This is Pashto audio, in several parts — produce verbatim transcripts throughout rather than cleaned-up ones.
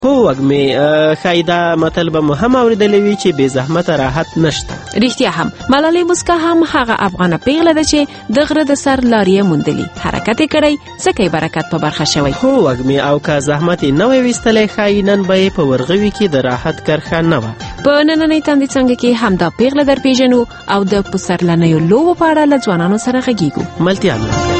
هو وږمې ښایي دا متل به مو هم اورېدلی وي چې بې زحمته راحت نشته. رښتیا هم ملالۍ موسکا هم هغه افغانه پیغله ده چې د غره د سر لارې موندلي، حرکت یې کړی ځکه یې برکت په برخه شوی. هو وږمې او که زحمت یې نه وی ویستلی ښایي نن به یې په ورغوي کې د راحت کرښه نه وه. په نننۍ تندې څنګه کې همدا پیغله در پیژنو او د پسرلنیو لوبو په اړه له ځوانانو سره غږیږو. ملتیا مې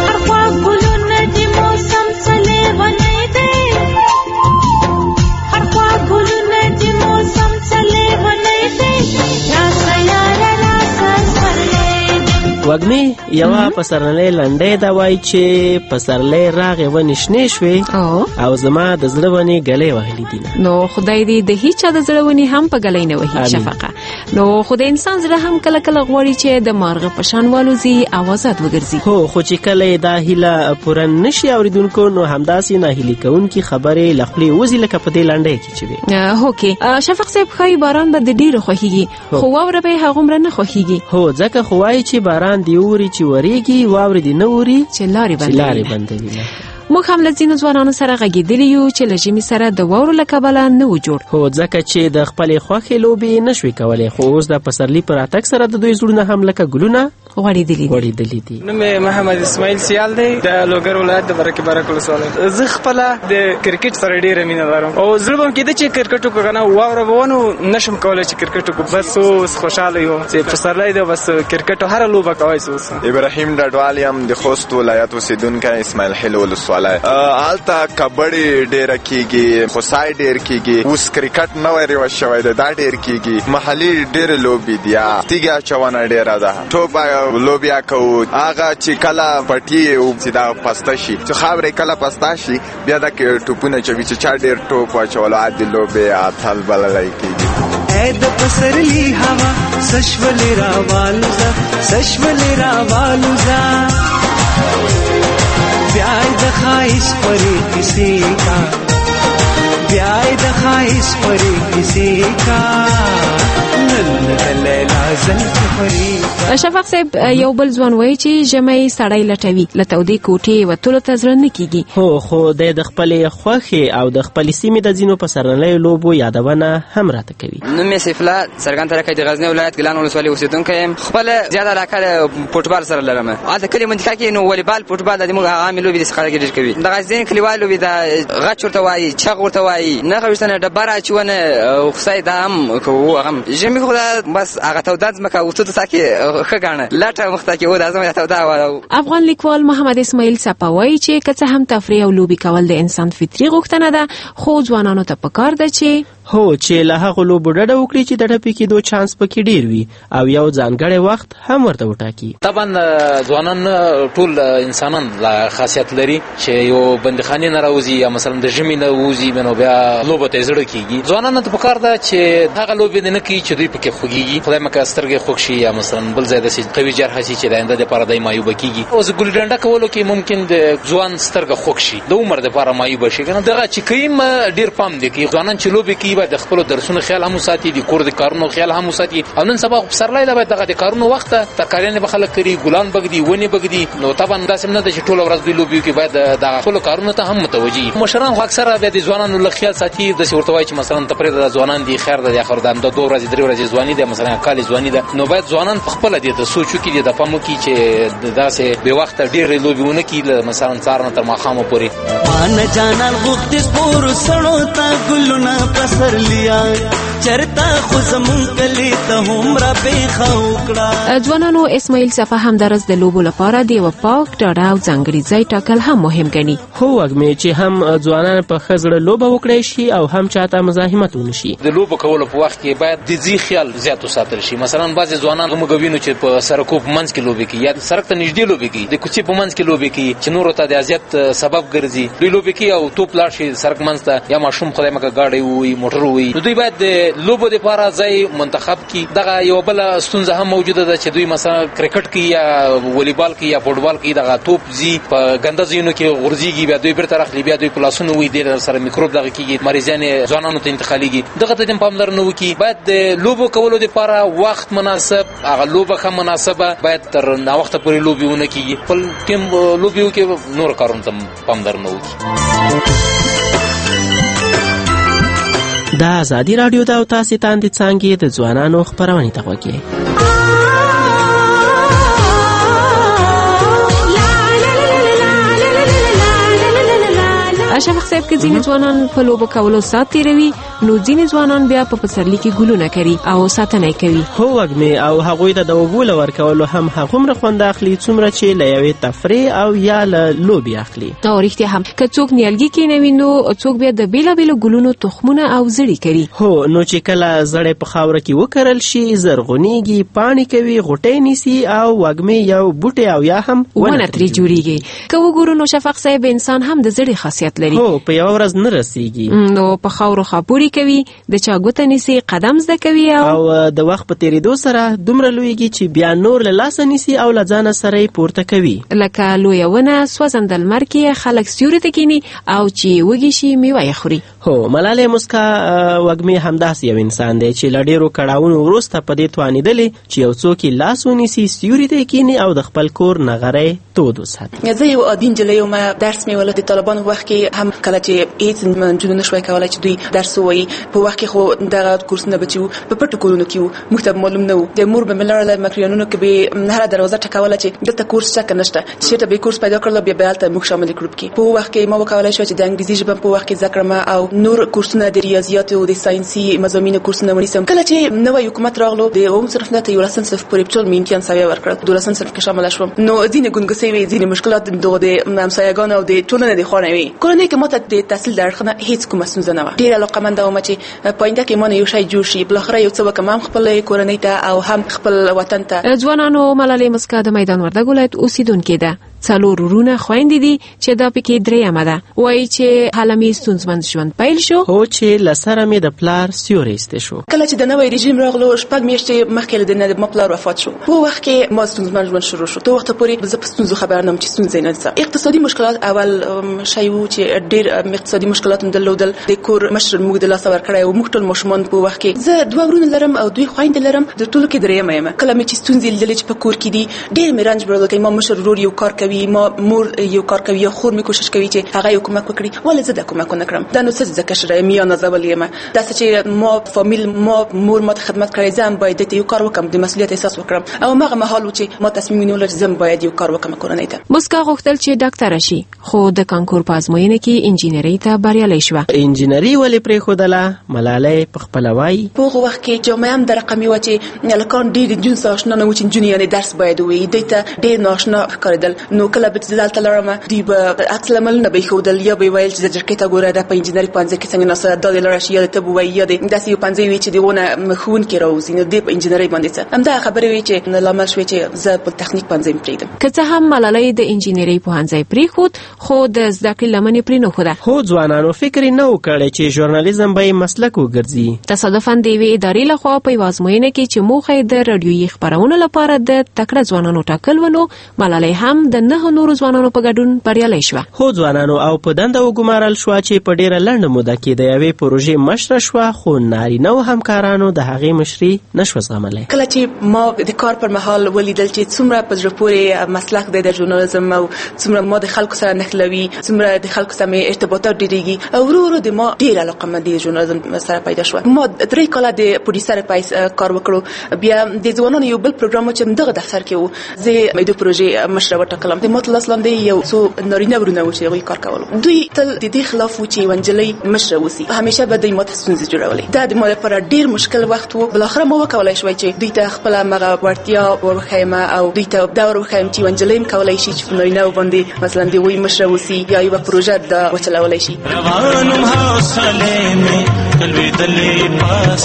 وږمې یوه پسرلی لنډۍ ده وایي چې پسرلی راغې ونې شنې شوې او زما د زړه ونې ګلۍ وهلي دي. نو خدای دې د هیچا د زړه ونې هم په ګلۍ نه وهي شفقه. نو خو د انسان زړه هم کله کله غواړي چې د مارغه په شان والوزي او آزاد وګرځي. هو خو چې کله دا هیله پوره نشي اورېدونکو نو همداسې ناهیلي کوونکي خبرې له خولې وځي لکه په دې لنډۍ کې چې وي. هو کې شفق صاحب ښایي باران به د ډېرو خوښیږي خو واوره به یې هغومره نه خوښیږي. هو ځکه خو وایي چې باران دی اوري چې وریږي واورې دی نه اوري چې لارې بندوي. موږ هم له ځینو ځوانانو سره غږېدلي یو چې له ژمي سره د واورو له کبله نه و جوړ. هو ځکه چې د خپلې خوښې لوبې نه شوې کولی خو اوس د پسرلي په راتګ سره د دوی زړونه هم لکه ګلونه غوړېدلي دي. نوم مې محمد اسماعیل سیال دی د لوګر ولایت د برکې برک ولسوالۍ. زه خپله د کرکټ سره ډېره مینه لرم او زړه به م کېده چې کرکټ وکړو کنه واوره به ونه نشم کولی چې کرکټ وکړو. بس اوس خوشحاله یم چې پسرلی دی بس کرکټ هره لوبه کوی شو. ابراهیم ډډوال یم د خوست ولایت اوسېدونکی اسماعیل خیل ولسوالۍ. هلته کبډي ډېره کېږي خوسای ډېر کېږي. اوس کرکټ نوی رواج شوی دی دا ډېر کېږي. محلي ډېرې لوبې دي تیږې اچونه ډېره ده. ټوپ لوبیا کوو هغه چې کله پټي او چې دا پسته شي چې خاورې کله پسته شي بیا د ټوپونه چوي چې چا ډېر ټوپ واچولو عادي لوبې اتل بللی کېږي. اے د پسرلی هوا سشولې راوالوزه سشولې راوالوزه بیای د خایس پرې کسی کا بیای د خایس پرې کسی کا نن دلې لازم پرې. شفق صاحب یو بل ځوان وایي چې ژمی سړی لټوي له تودې کوټې وتلو ته زړه نه کېږي. هو خو دی د خپلې خوښې او د خپلې سیمې د ځینو پسرلیو لوبو یادونه هم راته کوي. نوم یې سیف الله څرګند ترکی د غزني ولایت ګیلان ولسوالۍ اوسېدونکی یم. خپله زیاته علاقه د فوټبال سره لرم. هلته کلي منطقه کې نو والیبال فوټبال د زموږ عامې لوبې داسې خلک ډېر کوي. د غزني کلیوال لوبې د غچ ورته وایي چغ ورته وایي نښه ویشتنه ډبره اچونه خوسۍ دا هم کوو. هغه ژمي خو بس هغه توده ځمکه اوتو ته کې ښه ګاڼه لټه مخته کې و د ازمه توده هوا. افغان لیکوال محمد اسماعیل صفا وایي چې که څه هم تفریح او لوبې کول د انسان فطري غوښتنه ده خو ځوانانو ته پکار ده چې هو چې له هغه لوبو ډډه وکړي چې د ټپې کېدو چانس پکې ډېر وي او یو ځانګړی وخت هم ورته وټاکي. طبعا ځوانان ټول انسانان لا خاصیت لري چې یو بندخانې نه راوځي یا مثلا د ژمي نه وځي نو بیا لوبو ته زړه کېږي. ځوانانو ته پکار ده چې هغه لوبې نه کوي چې دوی پکې خوږېږي. خدای مکه سترګې خوږ شي یا مثلا بل ځای داسې قوي جرحه شي چې د آینده دپاره دی معیوبه کېږي. اوس ګلي ډنډه کولو کې ممکن د ځوان سترګه خوږ شي د عمر دپاره معیوبه شي که نه. دغه چې کوي ډېر پام دی کوي. ځوانان چې لوبې کوي باید د خپلو درسونو خیال هم وساتي د کور د کارونو خیال هم وساتي او نن سبا پسرلی له باید دغه د کارونو وخت ته ترکاریانې به خلک کوي ګلان بږدي ونې بږدي. نو طبعا داسې نه ده چې ټوله ورځ دوی لوبې وکړي باید دغه خپلو کارونو ته هم متوجه. مشران خو اکثره بیا د ځوانانو له خیال ساتي داسې ورته وایي چې مثلا ته پرېږده د ځوانان دي خیر ده د اخر د همدا دوه ورځې درې ورځې ځواني ده مثلا کال ځواني ده. نو باید ځوانان په خپله دې د سوچ وکړي د پام وکړي چې داسې بې وخته ډېرې لوبې ونه کړي مثلا سهار نه تر ماښامه پورې. مان جانان غوښتې سپورو سړو ته ګلونه پسرلیا چرته خو زمون کلی ته هم را بیخه وکړه. ځوانانو اسماعیل صفا هم درس د لوبو لپاره د یوه پاک ډاډه او ځانګړي ځای ټاکل هم مهم ګڼي. هو وږمې چې هم ځوانان په ښه زړه لوبه وکړی شي او هم چاته مزاحمت ونه شي. د لوبو کولو په وخت کې باید د ځي خیال زیات وساتل شي. مثلا بعضې ځوانان موږ وینو چې په سړکو په منځ کې لوبې کوي یا سړک ته نږدې لوبې کوي د کوڅې په منځ کې لوبې کوي چې نورو ته د اذیت سبب ګرځي. دوی لوبې کوي او توپ لاړ شي سړک منځ ته یا ماشوم خدای مکه ګاډی ووي موټر ووي. نو دوی باید د لوبو دپاره ځای منتخب کړي. دغه یوه بله ستونزه هم موجوده ده چې دوی مثلا کرکټ کوي یا والیبال کوي یا فوټبال کوي دغه توپ ځي په ګنده ځایونو کې غورځېږي بیا دوی بیرته راخلي بیا دوی په لاسونو ووي ډېر سره میکروب دغه کېږي مریضیان یې ځوانانو ته انتقالېږي. دغه ته هم پاملرنه وکړي. باید د لوبو کولو دپاره وخت مناسب هغه لوبه ښه مناسبه باید تر ناوخته پورې لوبې ونه کېږي. خپل ټیم لوبې وکړي نور کارونو ته پاملرنه وکړي. د ازادي راډیو د او تاسې تاندې څانګې د ځوانانو خپرونې ته غوږ یې. اشرف صاحب کې ځینې ځوانان په لوبو کولو سات تیروي، نو ځینې ځوانان بیا په پسرلي کې ګلونه کوي او ساتنه کوي. هو وګمې او هغوی ته د اوبو له ورکولو هم هغومره خوند اخلي څومره چې له یوې تفریح او یا له لوبې اخلي. او رښتیا هم که څوک نیالګي کینوي نو څوک بیا د بیلابیلو ګلونو تخمونه او زړي کوي. هو نو چې کله زړې په خاوره کې وکرل شي زرغونیږي، پاڼې کوي، غوټۍ نیسي او وګمې یو بوټی او یا هم ونه ترې جوړیږي. که وګورو نو شفق صاحب انسان هم د زړې خاصیت لري. هو په یو ورځ نه رسیږي، نو په خاورو خاپوري کوي، د چا ګوته نیسي، قدم زده کوي او او د وخت په تیریدو سره دومره لویږي چې بیا نور له لاسه نیسي او له ځانه سره یې پورته کوي. لکه لویه ونه سوځنده لمر کې خلک سیوري ته کیني او چې وږي شي میوه یې خوري. هو ملالۍ مسکا وګمې همداسې یو انسان دی چې له ډېرو کړاوونو وروسته په دې توانېدلې چې یو څوک یې لاس ونیسي، سیوري ته یې کیني او د خپل کور نغری تود وساتي. زه یو عادي نجلۍ یم، درس مې ولې د طالبانو وخت کې هم کله چې هیڅ نجونې نشوای کولی چې دوی درس ووایي، په وخت کې خو دغه کورسونه به چې وو په پټو کورونو کې وو، موږ ته معلوم نه وو. د مور به مې لاړله مکریانونو کې به هره دروازه ټکوله چې دلته کورس شته که نشته، چېرته به یې کورس پیدا کړله بیا به هلته موږ شامل کړو. کې په وخت کې ما وکولی شوه چې د انګریزي ژبه په وخت کې زده کړم او نور کورسونه د ریاضیاتو او د ساینسي مضامینو کورسونه ونیسم. کله چې نوی حکومت راغلو د اووم صنف نه تر یولسم صنف پورې ټول مې امتحان سوی ورکړل، دولسم صنف کې شامله شوم. نو ځینې ګونګسۍ وې، ځینې مشکلات دغه د همسایه‌ګانو او د ټولنې د خوا نه وې. کورنۍ کې ما ته د تحصیل د اړخ نه هیڅ کومه ستونزه نه وه. ډېره علاقمنده وم چې په آینده کې ما نه یو شی جوړ شي، بالاخره یو څه وکړم هم خپلې کورنۍ ته او هم خپل وطن ته. ځوانانو ملالۍ مسکا د میدان وردګ ولایت اوسیدونکې ده. څلور ورونه خويندې دي چې دا پکې درېیمه ده. وایي چې حالمي ستونزمن ژوند پیل شو، هو چې لسره مې د پلار سیوری ایسته شو. کله چې د نوی رژیم راغلو شپږ میاشتې مخکې له دې ما پلار وفات شو. په وخت کې ما ستونزمن ژوند شروع شو. ته وخت پورې زه په ستونزو خبر نه وم چې ستونزې نه څه. اقتصادي مشکلات اول شی وو چې ډېر اقتصادي مشکلات هم درلودل. د کور مشر موږ د لاسه ورکړی او موږ ټول ماشومان په وخت کې زه دوه ورونه لرم او دوی خویندې لرم، د ټولو کې درېیمه یم. کله مې چې ستونزې لیدلې چې په کور کې دي ډېر مې رنج بردل کوي. ما مشر ورور یو کار کوي، ما مور یو کار کوي، یا خور مې کوشش کوي چې هغه یو کومک وکړي، ولې زه د کومک نه کړم؟ دا نو څه ځکه چې میا نازول یم، دا چې ما فامیل ما مور ما خدمت کړی، زم باید د یو کار وکم، د مسؤلیت احساس وکړم. او هغه مهال چې ما تصمیم ونیول چې زم باید یو کار وکم کورنۍ ته. مسکا غوښتل چې ډاکټر شي، خو د کانکور په ازموینه کې انجینری ته بریالۍ شوه. انجینری ولې پرېښودله؟ ملالۍ په خپله وایي په هغه وخت کې جامعه هم د رقمي وه چې هلکان ډېر د جنس سره اشنا نه وو چې نجونې یعنې درس باید ووایي، دوی ته ډېر نااشنا ښکارېدل. نو کله به چې زه هلته لاړم دوی به عکس العملونه به یې ښودل، یا به یې ویل چې زه جرګې ته ګوره دا په انجینري پوهنځي کې څنګه ناسته دا دې لاړه شي، یا دې ته به ووایي، یا دې داسې یو پوهنځی وي چې د هغو نه ښوونکي راوځي، نو دې په انجینرۍ باندې څه همدغه خبرې وې چې لامل شوې چې زه په تخنیک پوهنځی م پرېږدم. که څه هم ملالۍ د انجینرۍ پوهنځی پرېښود، خو د زده کړې لمن یې پرې نه ښوده. هو ځوانانو فکر یې نه و کړی چې ژورنالیزم به یې مسلک وګرځي. تصادفاً د یوې ادارې لخوا په یوه ازموینه کې چې موخه یې د راډیویي خپرونو لپاره د تکړه ځوانانو ټاکل و، نو ملالۍ هم د نهه نورو ځوانانو په ګډون بریالۍ شوه. هو ځوانانو او په دنده وګمارل شوه چې په ډېره لنډه موده کې د یوې پروژې مشره شوه، خو نارینه‌و همکارانو د هغې مشري نشوه زغملی. کله چې ما د کار پر مهال ولیدل چې څومره په زړه پورې مسلک دی د ژورنالیزم او څومره ما د خلکو سره نښلوي، څومره د خلکو سره مې ارتباطات ډېرېږي، او ورو ورو د ما ډېره علاقمندي د ژورنالیزم سره پیدا شوه. ما درې کاله د پروډیوسر په کار وکړو. بیا د ځوانانو یو بل پروګرام چې دغه دفتر کې و، زه مې د پروژې مشره وټاکلم. د ما تر لاس لاندې یو څو نارینه ورونه وو چې هغوی کار کولو. دوی تل د دې خلاف و چې یوه نجلۍ مشره وسي، همیشه به دوی ما ته ستونزې جوړولې. دا د ما لپاره ډېر مشکل وخت و. بالاخره ما وکولی شوی چې دوی ته خپله همغه وړتیا ور وښیم او دوی ته دا ور وښیم چې یوه نجلۍ هم کولی شي چې په نارینهو باندې مثلا د هغوی مشره وسي یا یوه پروژه دا وچلولی شي. روانم حوصلې مې لوېدلې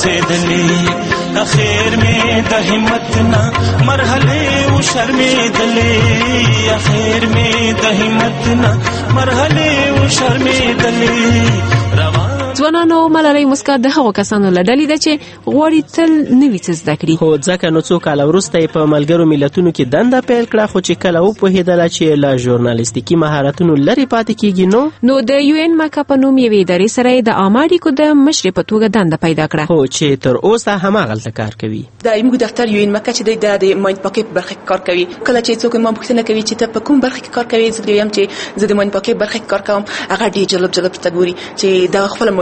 پاسېدلې، اخر مې د همت نه مرحلې وشرمېدلې، اخر مې د همت نه مرحلې وشرمېدلې. ځوانانو ملالۍ مسکا د هغو کسانو له ډلې ده چې غواړي تل نوي څه زده کړي. خو ځکه نو څو کاله وروسته یې په ملګرو ملتونو کې دنده پیل کړه، خو چې کله وپوهېدله چې له ژورنالیستیکي مهارتونو لرې پاتې کېږي نو نو د یو ان مکا په نوم یوې ادارې سره یې د عامه اړیکو د مشرې په توګه دنده پیدا کړه، خو چې تر اوسه هماغلته کار کوي. دا زموږ دفتر یو ان مکا چې دی دا د ماین پاکې په برخه کې کار کوي. کله چې څوک ما پوښتنه کوي چې ته په کوم برخه کې کار کوي، زه وایم چې زه د ماین پاکې برخه کې کار کوم. هغه ډېر جلب جلب ته ګوري چې دا خپل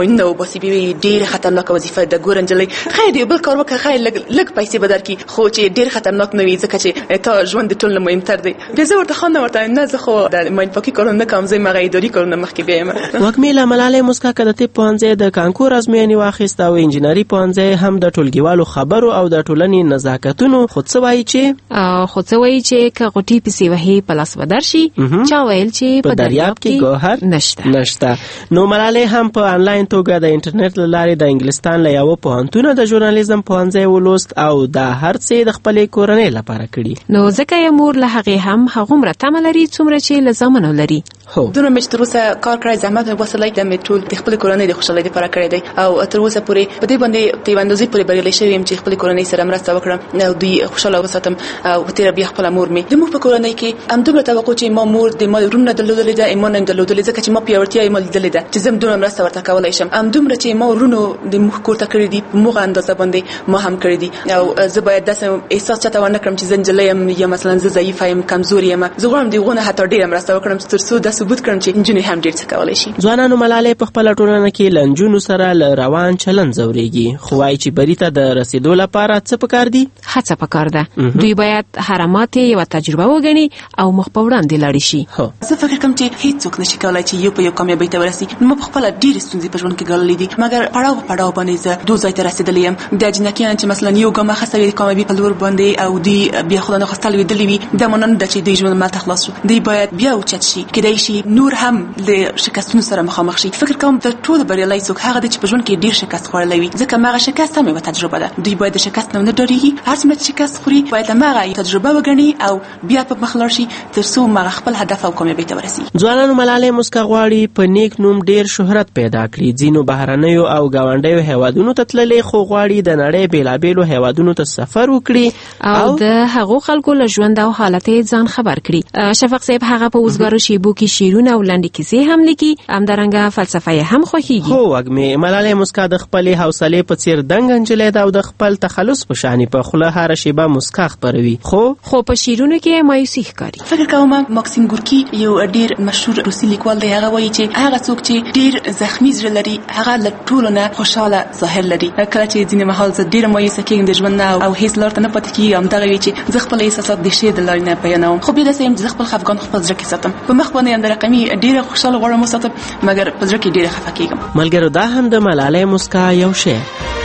ازموینه وباسي بیا ډېره خطرناکه وظیفه ده. ګوره نجلۍ خیر یو بل کار وکړه، خیر لږ لږ پیسې به درکړي خو چې ډېر خطرناک نه وي ځکه چې تا ژوند د ټول نه مهمتر دی. بیا زه ورته ښه نه ورته نه زه خو د ماین پاکي کارونه نه کوم، زه هغه اداري کارونه مخکې بیایم. وږمې له ملالۍ موسکا که د طب پوهنځی د کانکور ازموینې واخیسته او انجینري پوهنځی هم د ټولګیوالو خبرو او د ټولنې نزاکتونو، خو څه وایي چې خو څه وایي چې که غوټۍ پسې وهي په لاس به درشي، چا ویل چې په دریاب کې ګوهر نشته نشته. نو ملالۍ هم په آنلاین توګه د انټرنیټ له لارې د انګلستان له یوه پوهنتونه د ژورنالیزم پوهنځی ولوست او دا هر څه د خپلې کورنۍ لپاره کړي. نو ځکه یې مور له هغې هم هغومره تمه لري څومره چې له زامنو لري. هو دومره مې چې تر اوسه کار کړی، زحمت مې وباسلی، دا مې ټول د خپلې کورنۍ د خوشحالۍ دپاره کړی دی او تر اوسه پورې په دې باندې تر یوې اندازې پورې بریالی شوې یم چې خپلې کورنۍ سره مرسته وکړم او دوی خوشحاله وساتم. او په تېره بیا خپله مور مې زموږ په کورنۍ کې همدومره توقع چې ما مور د ما ورونه درلودلې ده، ایمان نه درلودلې ځکه چې ما پیاوړتیا یې ما لیدلې ده چې زه هم دومره مرسته ورته کولی شم. همدومره چې ما ورونو د موږ کور ته کړي دي په موږه اندازه باندې ما هم کړي دي. او زه باید داسې احساس چاته ونه کړم چې زه نجلۍ یم یا مثلا زه ضعیفه یم کمزورې یم. زه غواړم د هغو نه حتی ډېره مرسته وکړم تر څو دا ثبوت کړم چې نجونې هم ډېر څه کولی شي. ځوانانو ملالۍ په خپله ټولنه کې له نجونو سره له روان چلند ځورېږي، خو وایي چې بري ته د رسېدو لپاره څه پکار دي؟ هڅه پکار ده. دوی باید هره ماتې یوه تجربه وګڼي او مخ په وړاندې لاړې شي. زه فکر کوم چې هیڅوک نشي کولی چې یو په یو کامیابۍ ته ورسي. ما په خپله ډېرې ستونزې په ژوند کې ګاللې دي، مګر پړاو په پړاو باندې زه دو ځای ته رسېدلې یم. دا جنکیان چې مثلا یو ګام اخیستی وي د کامیابۍ په لور باندې او دوی بیا خدای نخواستل ویدلي وي، دا معنی نه ده چې دوی ژوند مالته خلاص شو. دوی باید بیا اوچت شي، کیدای شي نور هم له شکستونو سره مخامخ شي. فکر کوم تر ټولو بریالی څوک هغه دی چې په ژوند کې ډېر شکست خوړلی وي، ځکه هماغه شکست هم یوه تجربه ده. دوی باید د شکست نه ونه ډارېږي، هر څومره چې شکست خوري باید هماغه تجربه وګڼي او بیا په مخ لاړ شي تر څو هغه خپل هدف او کامیابۍ ته ورسي. ځوانانو ملالۍ موسکا غواړي په نیک نوم ډېر شهرت پیدا کړي. ځینو بهرنیو او ګاونډیو هیوادونو ته تللې، خو غواړي د نړۍ بېلابېلو هیوادونو ته سفر وکړي او د هغو خلکو له ژوند او حالت یې ځان خبر کړي. شفق صاحب هغه په اوزګارو شیبو کې شعرونه او لنډې کیسې هم لیکي، همدارنګه فلسفه یې هم خوښیږي. هو وږمې ملالۍ موسکا د خپلې حوصلې په څېر دنګ نجلۍ ده او د خپل تخلص په شانې په خوله هره شیبه موسکا خپروي، خو خو په شعرونو کې مایوسي ښکاري. فکر کوم ماکسیم ګورکي یو ډېر مشهور روسي لیکوال دی، هغه وایي چې هغه څوک چې ډېر زخمي زړه لري هغه له ټولو نه خوشحاله ظاهر لري. کله چې ځینې مهال زه ډېره مایوسه کېږم د ژوند نه او هېڅ لار ته نه پاتې کېږي، همدغه وي چې زه خپل احساسات د شعر د لارې نه بیانوم. خو بیا داسې یم چې زه خپل خفګان خپل زړه کې ساتم، په مخ باندې همدا رقمي ډېره خوشحاله غواړم وساتم، مګر په زړه کې ډېره خفه کېږم. ملګرو دا هم د ملالۍ موسکا یو شعر.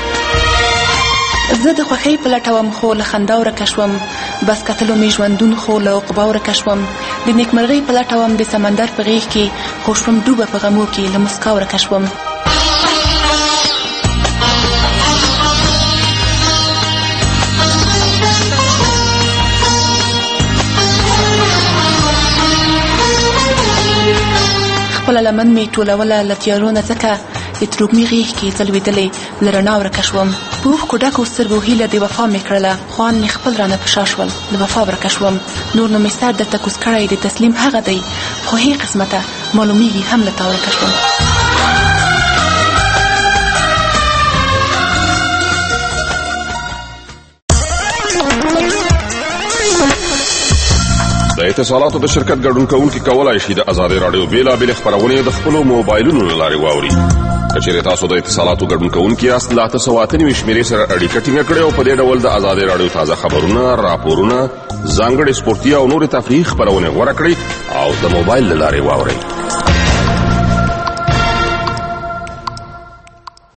زه د خوښۍ په لټه وم خو له خندا ورکه شوم، بس کتلو مې ژوندون خو له عقبا ورکه شوم. د نیکمرغۍ په لټه وم د سمندر په غېږ کې، خو شوم ډوبه په غمو کې له مسکا ورکه شوم. خپله لمن مې ټولوله له تیارو نه، ځکه د تروږمي غېږ کې زه لوېدلې له رڼا ورکه شوم. په اوښکو ډکو سترګو هیله د وفا مې کړله، خوان مې خپل رانه په شا شول، له وفا ورکه شوم. نور نو مې سر درته کوز کړی د تسلیم هغه دی، خو هې قسمته معلومیږي هم له تا ورکه شوم. د اتصالاتو د شرکت ګډون کوونکي کولای شي د ازادي رادیو بیلابېلې خپرونې د خپلو موبایلونو له لارې واوري. که چېرې تاسو د اتصالاتو ګډون کوونکي یاست، له اته سوه اته نوي شمېرې سره اړیکه ټینګه کړئ او په دې ډول د ازادي رادیو تازه خبرونه، راپورونه، ځانګړې سپورتي او نورې تفریحي خپرونې غوره کړئ او د موبایل له لارې واورئ.